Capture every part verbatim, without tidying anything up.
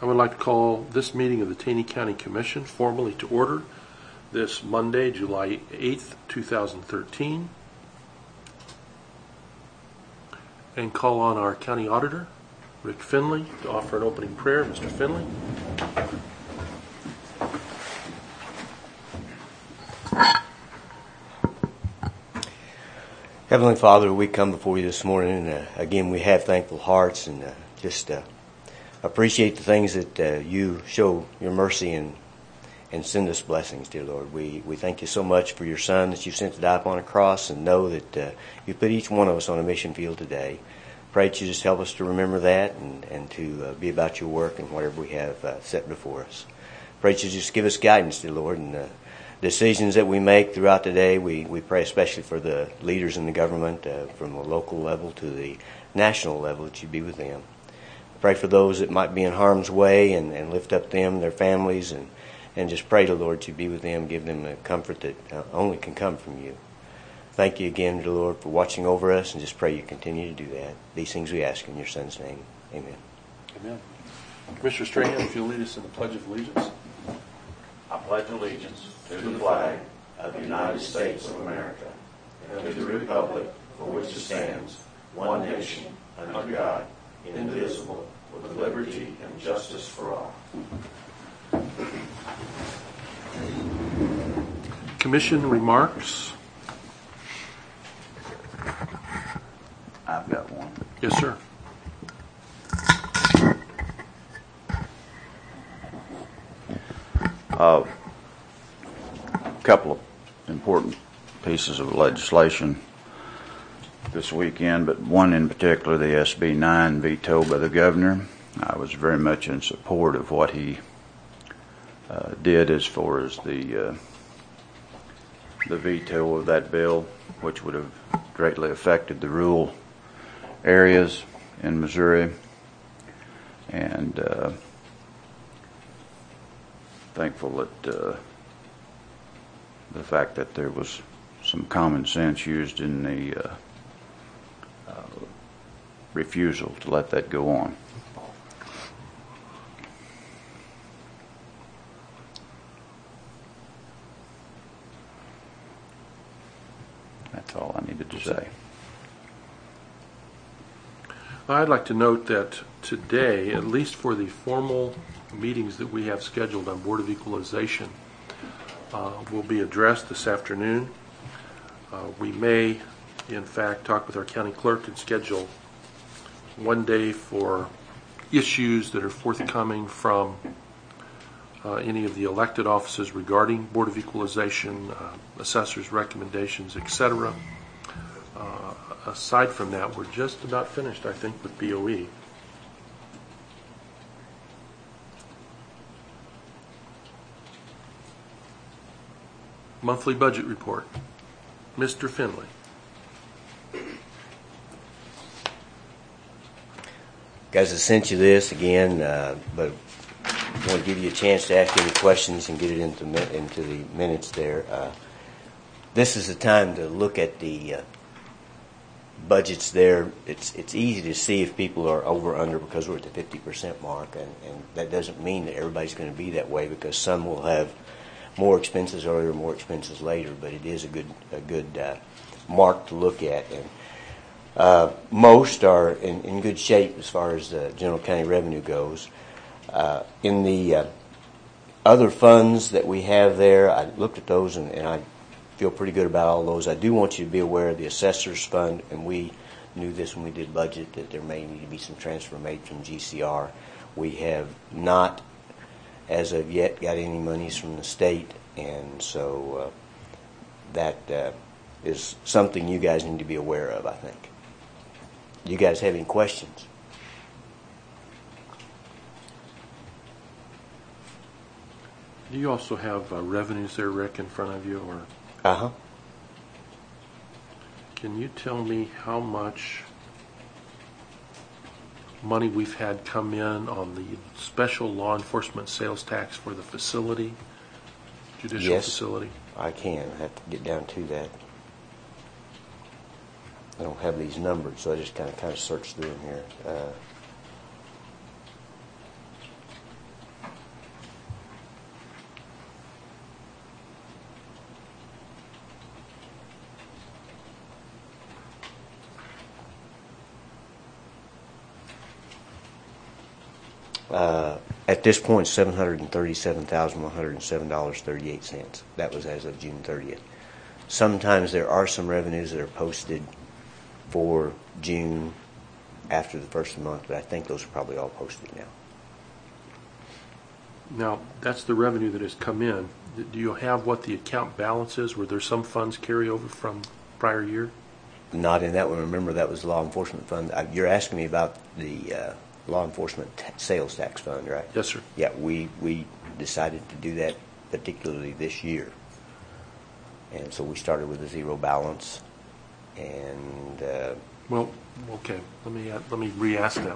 I would like to call this meeting of the Taney County Commission formally to order this Monday, July eighth, two thousand thirteen, and call on our county auditor, Rick Finley, to offer an opening prayer. Mister Finley. Heavenly Father, we come before you this morning, and uh, again we have thankful hearts and uh, just uh, appreciate the things that uh, you show your mercy and and send us blessings, dear Lord. We we thank you so much for your Son that you sent to die upon a cross, and know that uh, you put each one of us on a mission field today. Pray that you just help us to remember that and, and to uh, be about your work and whatever we have uh, set before us. Pray that you just give us guidance, dear Lord, and uh, decisions that we make throughout the day. We, we pray especially for the leaders in the government, uh, from the local level to the national level, that you be with them. Pray for those that might be in harm's way, and, and lift up them, their families, and, and just pray to the Lord to be with them, give them a comfort that uh, only can come from you. Thank you again, dear Lord, for watching over us, and just pray you continue to do that. These things we ask in your Son's name. Amen. Amen. Commissioner Strahan, if you'll lead us in the Pledge of Allegiance. I pledge allegiance to the flag of the United States of America and to the republic for which it stands, one nation, under God, indivisible, with liberty and justice for all. Commission remarks. I've got one. Yes, sir. A couple of important pieces of legislation this weekend, but one in particular, the S B nine vetoed by the governor. I was very much in support of what he uh, did as far as the uh, the veto of that bill, which would have greatly affected the rural areas in Missouri, and uh, thankful that uh, the fact that there was some common sense used in the uh, uh, refusal to let that go on. That's all I needed to say. I'd like to note that today, at least for the formal meetings that we have scheduled on Board of Equalization, uh, will be addressed this afternoon. Uh, we may, in fact, talk with our county clerk and schedule one day for issues that are forthcoming from uh, any of the elected offices regarding Board of Equalization, uh, assessors' recommendations, et cetera. Uh, aside from that, we're just about finished, I think, with B O E. Monthly budget report. Mister Finley. Guys, I sent you this again, uh, but I want to give you a chance to ask any questions and get it into into the minutes there. Uh, this is the time to look at the uh, budgets there. It's it's easy to see if people are over or under because we're at the fifty percent mark, and, and that doesn't mean that everybody's going to be that way, because some will have more expenses earlier, more expenses later, but it is a good a good uh, mark to look at. And uh, most are in, in good shape as far as uh, general county revenue goes. Uh, in the uh, other funds that we have there, I looked at those and, and I feel pretty good about all those. I do want you to be aware of the assessor's fund, and we knew this when we did budget, that there may need to be some transfer made from G C R. We have not, as of yet, got any monies from the state, and so uh, that uh, is something you guys need to be aware of, I think. Do you guys have any questions? Do you also have uh, revenues there, Rick, in front of you? Or Uh-huh. can you tell me how much money we've had come in on the special law enforcement sales tax for the facility, judicial Yes. facility? I can. I have to get down to that. I don't have these numbered, so I just kind of kind of search through them here. Uh, Uh, at this point, seven hundred thirty-seven thousand one hundred seven dollars and thirty-eight cents. That was as of June thirtieth. Sometimes there are some revenues that are posted for June after the first of the month, but I think those are probably all posted now. Now, that's the revenue that has come in. Do you have what the account balance is? Were there some funds carry over from prior year? Not in that one. Remember, that was the law enforcement fund. Uh, You're asking me about the uh, law enforcement ta- sales tax fund, right? Yes, sir. Yeah, we, we decided to do that particularly this year. And so we started with a zero balance. And uh, Well, okay. Let me uh, let me re-ask that.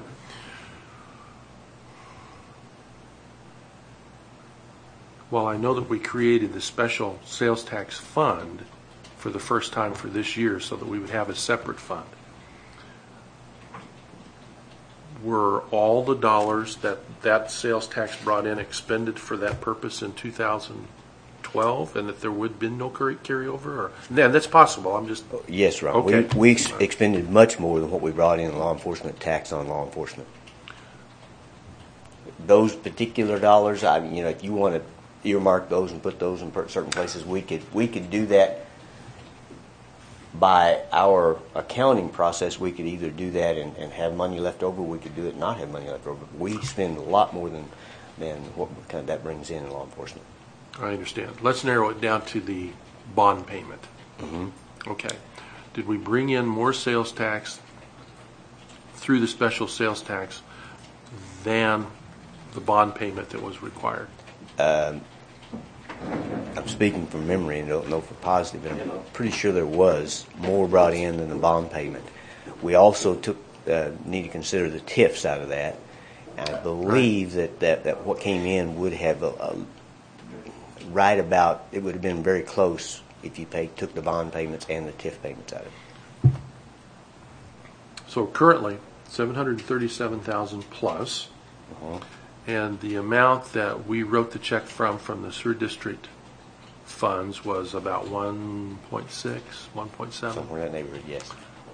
Well, I know that we created the special sales tax fund for the first time for this year so that we would have a separate fund. Were all the dollars that that sales tax brought in expended for that purpose in two thousand twelve, and that there would have been no carry carryover? Or, yeah, that's possible. I'm just... yes, Ron. Okay. We, we ex- expended much more than what we brought in law enforcement tax on law enforcement. Those particular dollars, I mean, you know, if you want to earmark those and put those in per- certain places, we could we could do that by our accounting process. We could either do that and, and have money left over. We could do it and not have money left over. We spend a lot more than than what kind of that brings in in law enforcement. I understand. Let's narrow it down to the bond payment. Mm-hmm. Okay. Did we bring in more sales tax through the special sales tax than the bond payment that was required? Um, I'm speaking from memory and don't know for positive, but I'm pretty sure there was more brought in than the bond payment. We also took uh, need to consider the T I Fs out of that. And I believe that, that, that what came in would have a, a right about, it would have been very close if you paid, took the bond payments and the T I F payments out of it. So currently, seven hundred thirty-seven thousand dollars plus, Uh-huh. and the amount that we wrote the check from from the sewer district funds was about one point six, one point seven. Somewhere in that neighborhood, yes.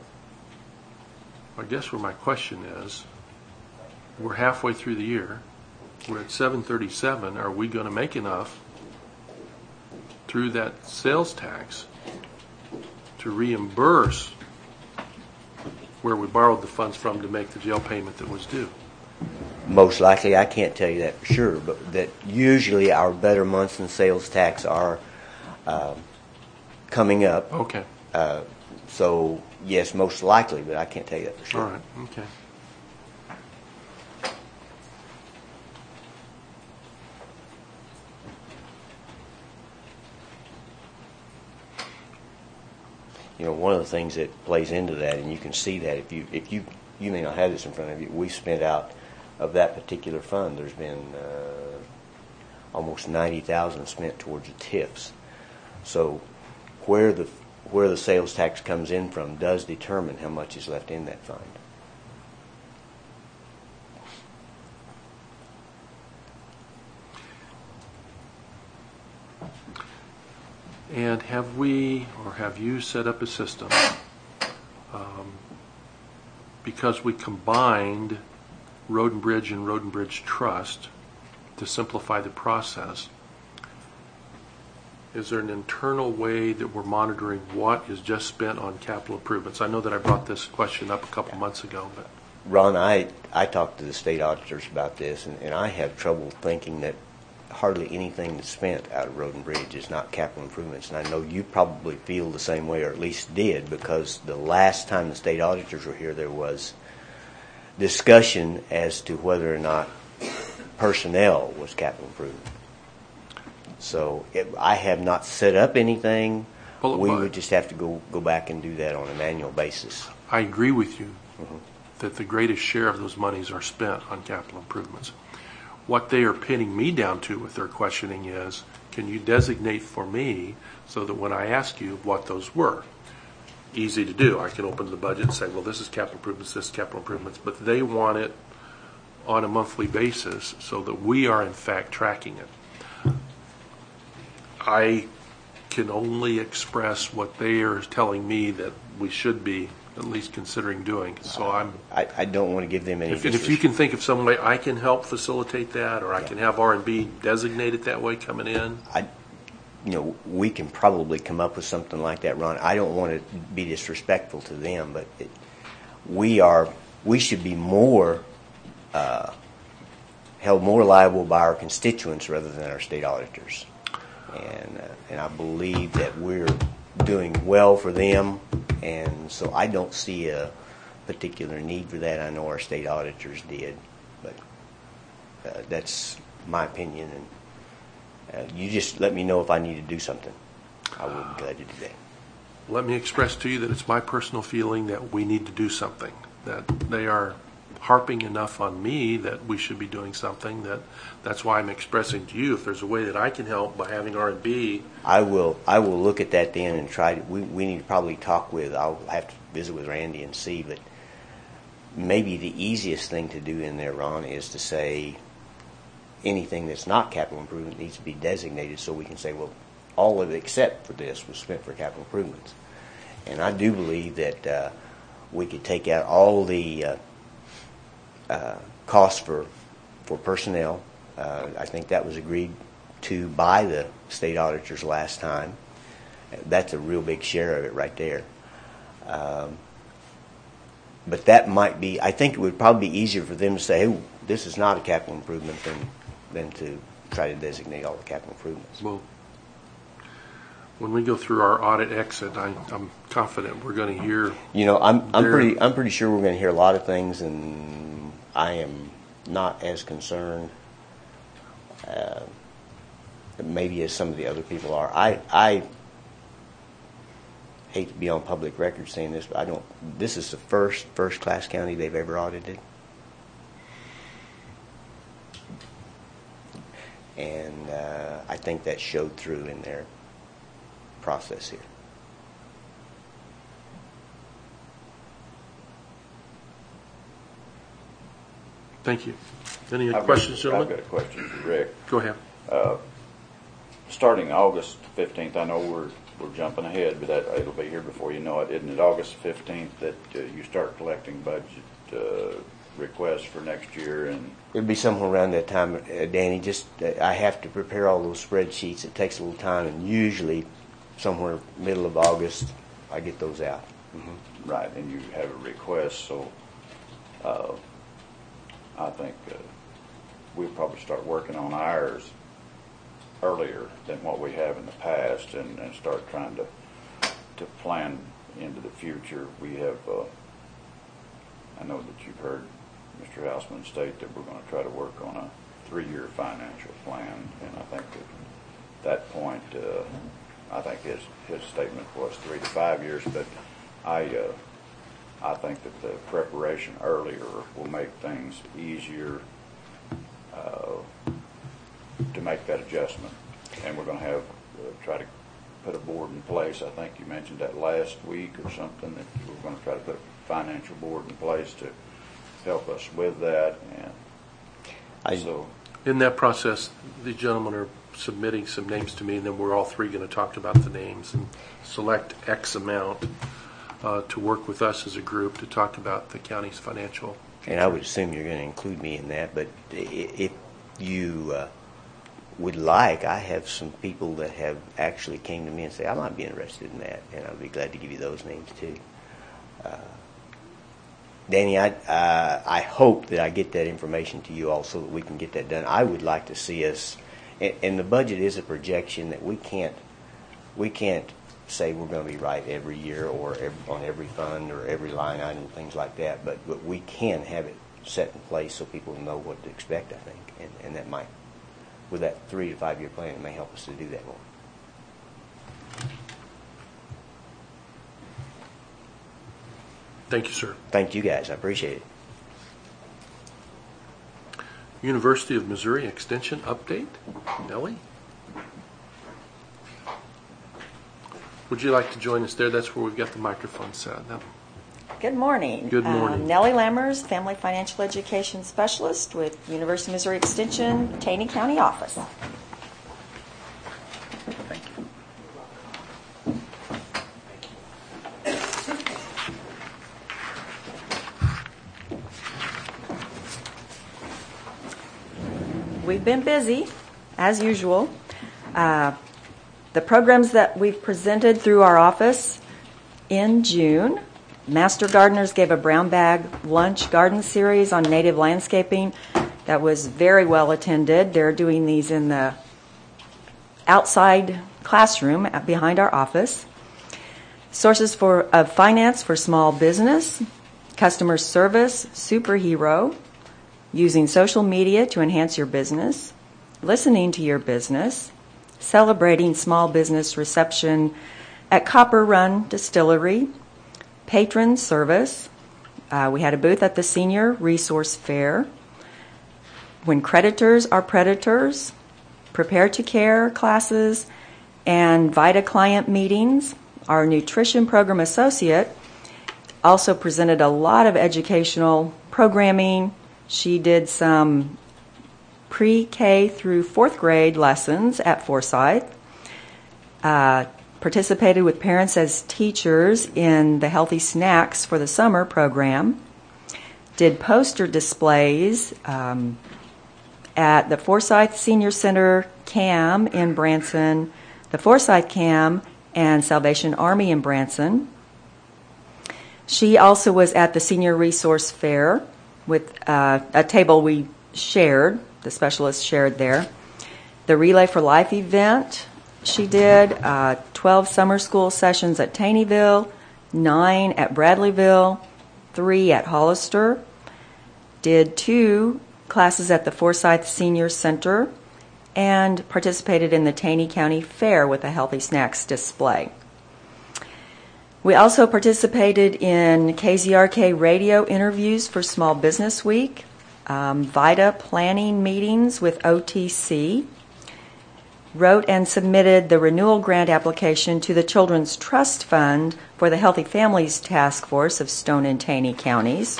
I guess where my question is, we're halfway through the year. We're at seven thirty-seven. Are we going to make enough through that sales tax to reimburse where we borrowed the funds from to make the jail payment that was due? Most likely, I can't tell you that for sure, but that usually our better months in sales tax are um, coming up. Okay. Uh, so, yes, most likely, but I can't tell you that for sure. All right. Okay. You know, one of the things that plays into that, and you can see that if you if you you may not have this in front of you, we spent out of that particular fund. There's been uh, almost ninety thousand spent towards the T I Fs. So, where the where the sales tax comes in from does determine how much is left in that fund. And have we, or have you set up a system, um, because we combined Road and Bridge and Road and Bridge Trust to simplify the process, is there an internal way that we're monitoring what is just spent on capital improvements? I know that I brought this question up a couple months ago, but... Ron, I, I talked to the state auditors about this, and, and I have trouble thinking that hardly anything that's spent out of Road and Bridge is not capital improvements. And I know you probably feel the same way, or at least did, because the last time the state auditors were here, there was discussion as to whether or not personnel was capital improvement. So it, I have not set up anything. Well, we but- would just have to go, go back and do that on an annual basis. I agree with you Mhm. that the greatest share of those monies are spent on capital improvements. What they are pinning me down to with their questioning is, can you designate for me so that when I ask you what those were? Easy to do. I can open the budget and say, well, this is capital improvements, this is capital improvements, but they want it on a monthly basis so that we are in fact tracking it. I can only express what they are telling me that we should be at least considering doing. So I'm, I, I don't want to give them any. if, if you can think of some way I can help facilitate that, or I Yeah. can have R and B designated that way coming in. I, you know, we can probably come up with something like that, Ron. I don't want to be disrespectful to them, but it, we are, we should be more, uh, held more liable by our constituents rather than our state auditors. And, uh, and I believe that we're doing well for them, and so I don't see a particular need for that. I know our state auditors did, but uh, that's my opinion, and uh, you just let me know if I need to do something. I will be glad to do that. Let me express to you that it's my personal feeling that we need to do something, that they are harping enough on me that we should be doing something. That that's why I'm expressing to you if there's a way that I can help by having R and B. I will. I will look at that then and try to. We we need to probably talk with. I'll have to visit with Randy and see. But maybe the easiest thing to do in there, Ron, is to say anything that's not capital improvement needs to be designated, so we can say, well, all of it except for this was spent for capital improvements. And I do believe that uh, we could take out all the uh, uh, costs for for personnel. Uh, I think that was agreed to by the state auditors last time. That's a real big share of it right there. Um, but that might be, I think it would probably be easier for them to say, hey, this is not a capital improvement than, than to try to designate all the capital improvements. Well, when we go through our audit exit, I, I'm confident we're going to hear. You know, I'm I'm There- pretty I'm pretty sure we're going to hear a lot of things, and I am not as concerned uh, maybe as some of the other people are. I I hate to be on public record saying this, but I don't. This is the first first class county they've ever audited, and uh, I think that showed through in their process here. Thank you. Any I've got- questions, I've gentlemen? got a question for Rick. Go ahead. Starting August fifteenth, I know we're, we're jumping ahead, but that, it'll be here before you know it. Isn't it August fifteenth that uh, you start collecting budget uh, requests for next year? And It'll be somewhere around that time, uh, Danny. Just uh, I have to prepare all those spreadsheets. It takes a little time, and usually somewhere middle of August, I get those out. Mm-hmm. right, and you have a request, so uh, I think uh, we'll probably start working on ours earlier than what we have in the past, and, and start trying to to plan into the future. We have, uh, I know that you've heard Mister Houseman state that we're going to try to work on a three-year financial plan, and I think at that point, uh, I think his his statement was three to five years, but I uh, I think that the preparation earlier will make things easier uh, to make that adjustment. And we're going to have, uh, try to put a board in place. I think you mentioned that last week or something, that we're going to try to put a financial board in place to help us with that. And I- so, In that process, the gentlemen are submitting some names to me, and then we're all three going to talk about the names and select X amount uh, to work with us as a group to talk about the county's financial. And I would assume you're going to include me in that. But i- if you uh, would like, I have some people that have actually came to me and say, I might be interested in that, and I'd be glad to give you those names too. Uh, Danny, I uh, I hope that I get that information to you all so that we can get that done. I would like to see us, and, and the budget is a projection that we can't we can't say we're going to be right every year or every, on every fund or every line item, things like that. But but we can have it set in place so people know what to expect, I think, and and that might, with that three to five year plan, it may help us to do that more. Thank you, sir. Thank you guys. I appreciate it. University of Missouri Extension update. Nellie? Would you like to join us there? That's where we've got the microphone set. Now, Good morning. Good morning. Um, Nellie Lammers, Family Financial Education Specialist with University of Missouri Extension, Taney County office. thank you. we've been busy, as usual. Uh, the programs that we've presented through our office in June, Master Gardeners gave a brown bag lunch garden series on native landscaping that was very well attended. They're doing these in the outside classroom at, behind our office. Sources for of finance for small business, customer service, superhero, using social media to enhance your business, listening to your business, celebrating small business reception at Copper Run Distillery, patron service. Uh, we had a booth at the Senior Resource Fair. When creditors are predators, prepare to care classes, and Vita client meetings. Our nutrition program associate also presented a lot of educational programming. She did some pre-K through fourth grade lessons at Forsyth, uh, participated with parents as teachers in the Healthy Snacks for the Summer program, did poster displays um, at the Forsyth Senior Center C A M in Branson, the Forsyth C A M, and Salvation Army in Branson. She also was at the Senior Resource Fair with uh, a table we shared, the specialists shared there. The Relay for Life event she did, uh, twelve summer school sessions at Taneyville, nine at Bradleyville, three at Hollister, did two classes at the Forsyth Senior Center, and participated in the Taney County Fair with a Healthy Snacks display. We also participated in K Z R K radio interviews for Small Business Week, um, Vita planning meetings with O T C, wrote and submitted the renewal grant application to the Children's Trust Fund for the Healthy Families Task Force of Stone and Taney counties.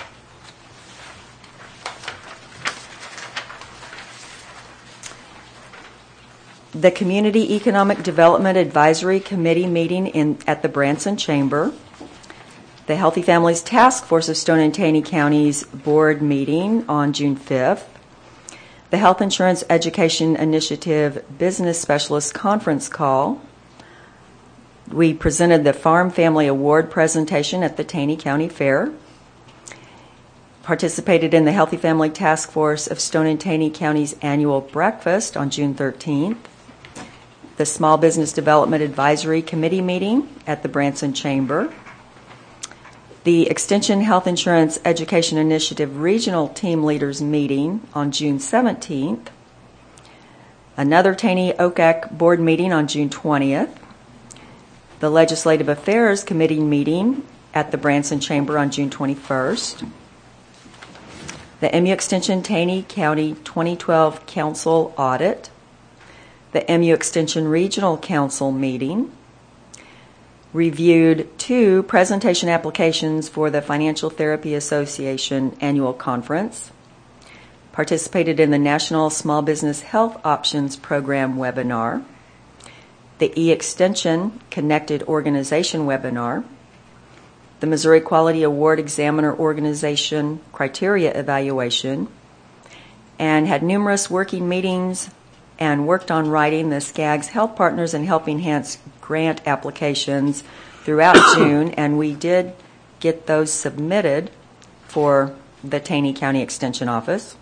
The Community Economic Development Advisory Committee meeting in, at the Branson Chamber. The Healthy Families Task Force of Stone and Taney Counties board meeting on June fifth. The Health Insurance Education Initiative Business Specialist Conference call. We presented the Farm Family Award presentation at the Taney County Fair. Participated in the Healthy Family Task Force of Stone and Taney County's annual breakfast on June thirteenth. The Small Business Development Advisory Committee meeting at the Branson Chamber. The Extension Health Insurance Education Initiative Regional Team Leaders meeting on June seventeenth. Another Taney O C A C board meeting on June twentieth. The Legislative Affairs Committee meeting at the Branson Chamber on June twenty-first. The M U Extension Taney County twenty twelve Council Audit. The M U Extension Regional Council meeting. Reviewed two presentation applications for the Financial Therapy Association annual conference. Participated in the National Small Business Health Options Program webinar. The E-Extension Connected Organization webinar. The Missouri Quality Award Examiner Organization criteria evaluation. And had numerous working meetings and worked on writing the SCAG's Health Partners and Helping Hands grant applications throughout June, and we did get those submitted for the Taney County Extension Office.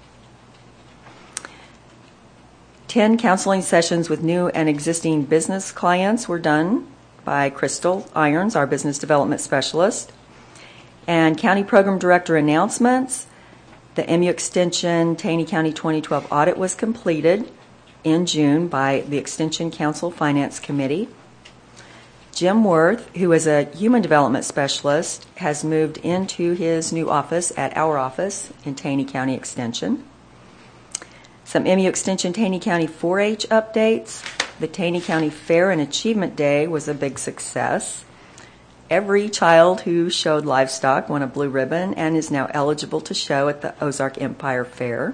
Ten counseling sessions with new and existing business clients were done by Crystal Irons, our business development specialist. And county program director announcements. The M U Extension Taney County twenty twelve audit was completed in June by the Extension Council Finance Committee. Jim Worth, who is a human development specialist, has moved into his new office at our office in Taney County Extension. Some M U Extension Taney County four H updates. The Taney County Fair and Achievement Day was a big success. Every child who showed livestock won a blue ribbon and is now eligible to show at the Ozark Empire Fair.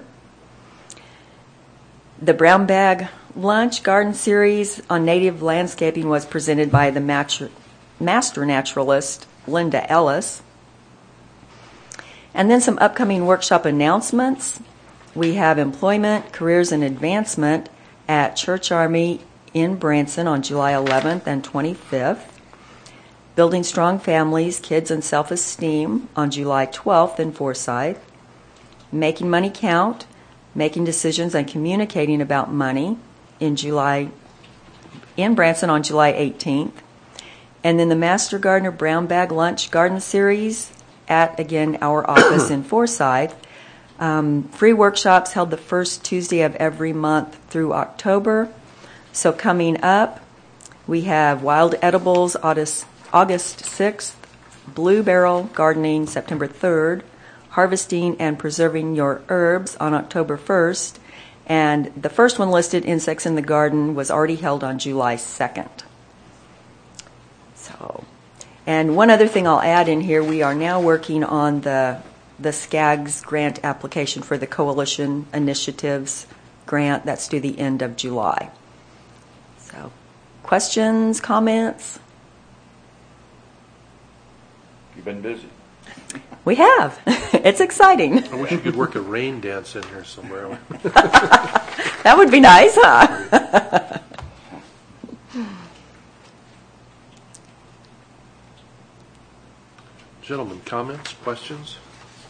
The Brown Bag Lunch Garden Series on Native Landscaping was presented by the master, master naturalist, Linda Ellis. And then some upcoming workshop announcements. we have employment, careers, and advancement at Church Army in Branson on July eleventh and twenty-fifth. Building Strong Families, Kids, and Self-Esteem on July twelfth in Forsyth. Making Money Count, Making Decisions and Communicating About Money in July in Branson on July eighteenth. And then the Master Gardener Brown Bag Lunch Garden Series at, again, our office in Forsyth. Um, free workshops held the first Tuesday of every month through October. So coming up, we have Wild Edibles August, August sixth, Blue Barrel Gardening September third, Harvesting and Preserving Your Herbs on October first, and the first one listed, Insects in the Garden, was already held on July second. So, and one other thing I'll add in here, we are now working on the the SCAGS grant application for the Coalition Initiatives grant. That's due the end of July. So, questions, comments? You've been busy. We have. It's exciting. I wish you could work a rain dance in here somewhere. That would be nice, huh? Gentlemen, comments, questions?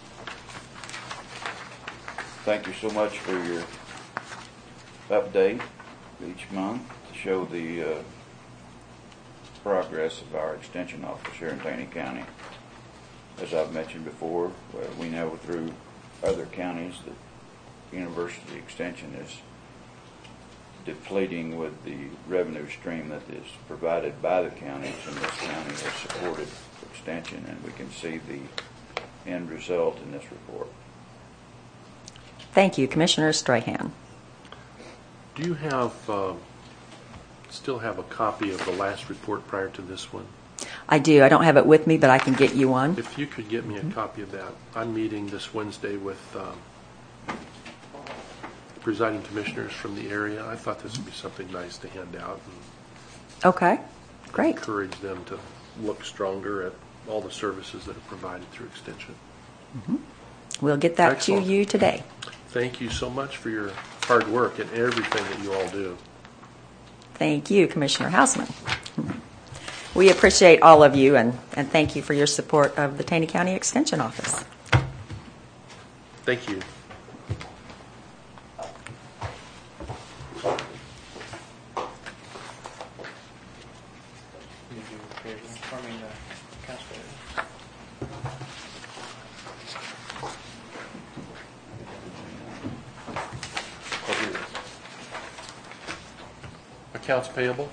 Thank you so much for your update each month to show the uh, progress of our extension office here in Taney County. As I've mentioned before, well, we know through other counties that University Extension is depleting with the revenue stream that is provided by the counties, and this county has supported extension, and we can see the end result in this report. Thank you, Commissioner Strahan. Do you have, uh, still have a copy of the last report prior to this one? I do. I don't have it with me, but I can get you one. If you could get me a copy of that. I'm meeting this Wednesday with um, presiding commissioners from the area. I thought this would be something nice to hand out and Okay, great. encourage them to look stronger at all the services that are provided through Extension. Mm-hmm. We'll get that Excellent. to you today. Thank you so much for your hard work and everything that you all do. Thank you, Commissioner Hausman. We appreciate all of you, and, and thank you for your support of the Taney County Extension Office. Thank you. Accounts payable.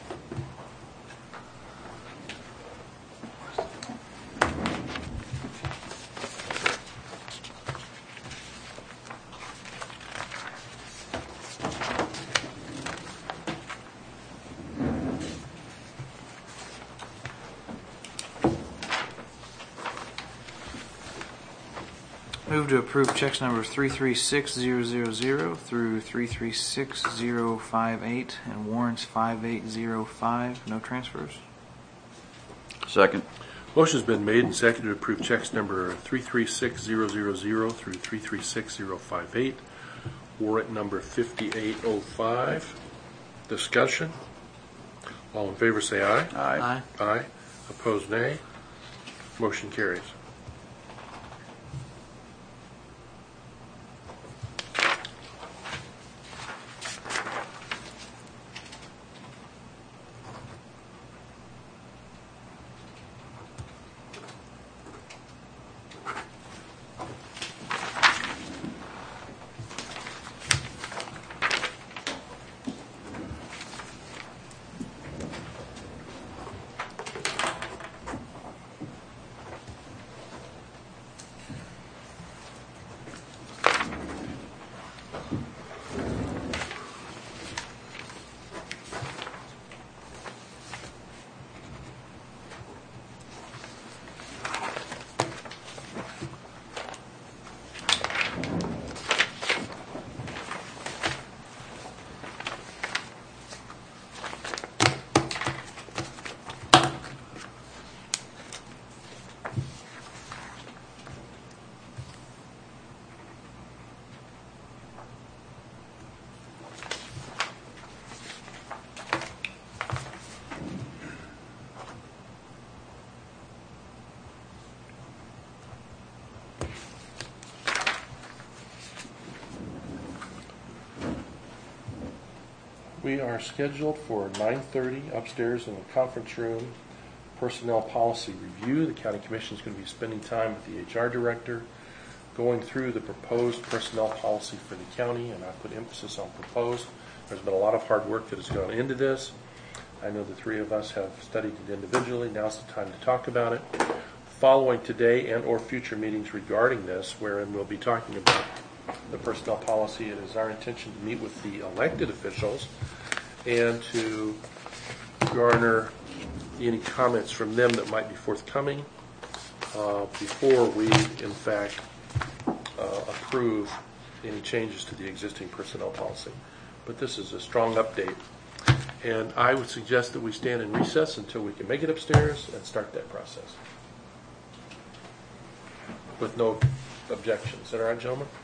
Move to approve checks numbers three three six zero zero zero through three three six zero five eight and warrants five eight zero five. No transfers. Second. Motion's been made and seconded to approve checks number three three six zero zero zero through three three six zero five eight. Warrant number fifty-eight oh five. Discussion. All in favor say aye. Aye. Aye. Opposed nay. Motion carries. We are scheduled for nine thirty upstairs in the conference room, personnel policy review. The county commission is going to be spending time with the H R director, going through the proposed personnel policy for the county, and I put emphasis on proposed. There's been a lot of hard work that has gone into this. I know the three of us have studied it individually. Now's the time to talk about it. Following today and or future meetings regarding this, wherein we'll be talking about the personnel policy, it is our intention to meet with the elected officials and to garner any comments from them that might be forthcoming uh, before we, in fact, uh, approve any changes to the existing personnel policy. But this is a strong update. And I would suggest that we stand in recess until we can make it upstairs and start that process with no objections. Is that all right, gentlemen?